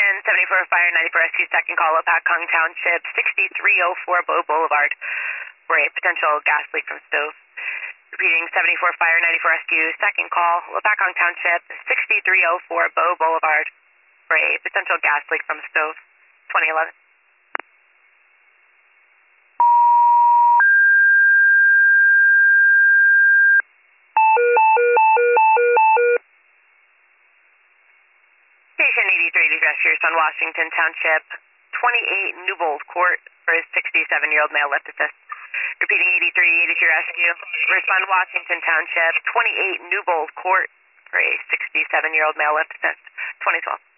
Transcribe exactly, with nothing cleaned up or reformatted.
Washington, seventy-four Fire, ninety-four Rescue, second call, Opakong Township, sixty-three oh four Bow Boulevard for a potential gas leak from stove. Repeating, seventy-four Fire, ninety-four Rescue, second call, Opakong Township, sixty-three oh four Bow Boulevard for a potential gas leak from stove, twenty eleven. Station eighty-three to rescue on Washington Township, twenty-eight Newbold Court for a sixty-seven-year-old male lift assist. Repeating, eighty-three eighty-two rescue. Respond Washington Township, twenty-eight Newbold Court for a sixty-seven-year-old male lift assist, twenty twelve.